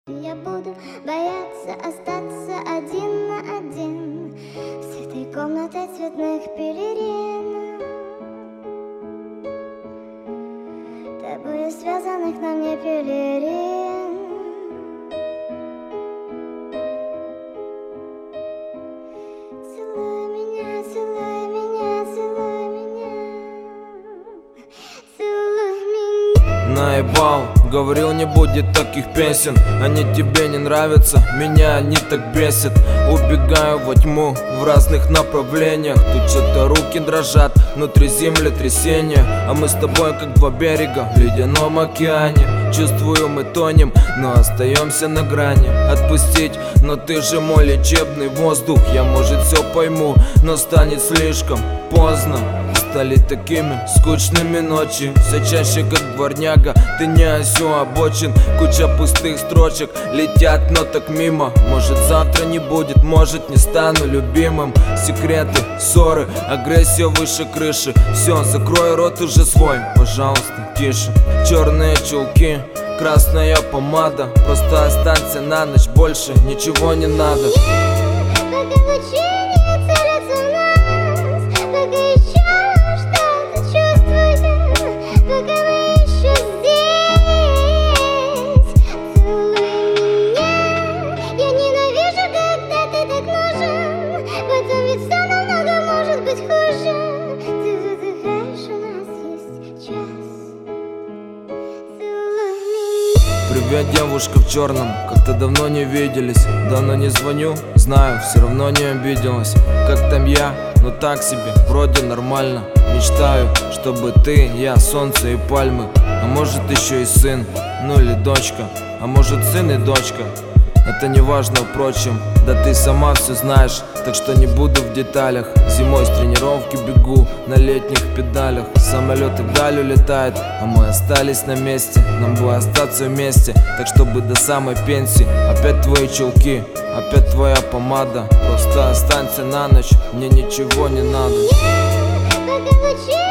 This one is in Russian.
Я буду бояться остаться один на один с этой комнатой цветных пелерин, тобою связанных на мне пелерин. Целуй меня, целуй меня, целуй меня, целуй меня. Наебал, говорил, не будет таких песен. Они тебе не нравятся, меня они так бесят. Убегаю во тьму в разных направлениях. Тут что-то руки дрожат, внутри землетрясения. А мы с тобой как два берега в ледяном океане. Чувствую, мы тонем, но остаемся на грани. Отпустить, но ты же мой лечебный воздух. Я, может, все пойму, но станет слишком поздно. Стали такими скучными ночи, все чаще как дворняга. Ты не осел обочин, куча пустых строчек летят, но так мимо. Может, завтра не будет, может, не стану любимым. Секреты, ссоры, агрессия выше крыши. Все, закрой рот уже свой, пожалуйста, тише. Черные чулки, красная помада. Просто останься на ночь, больше ничего не надо. Пока лучи не целятся в нас, пока еще что-то чувствую, пока мы еще здесь. Целуй меня, я ненавижу, когда ты так нужен, потом ведь все намного может быть хуже. Ты задыхаешь, у нас есть час. Целуй меня. Привет, девушка в черном, как-то давно не виделись. Давно не звоню, знаю, все равно не обиделась. Как там я? Ну так себе, вроде нормально. Мечтаю, чтобы ты, я, солнце и пальмы. А может еще и сын, ну или дочка. А может сын и дочка. Это не важно, впрочем, да ты сама все знаешь, так что не буду в деталях. Зимой с тренировки бегу на летних педалях. Самолет и вдаль улетает, а мы остались на месте. Нам бы остаться вместе, так чтобы до самой пенсии. Опять твои чулки, опять твоя помада. Просто останься на ночь, мне ничего не надо. Пока лучи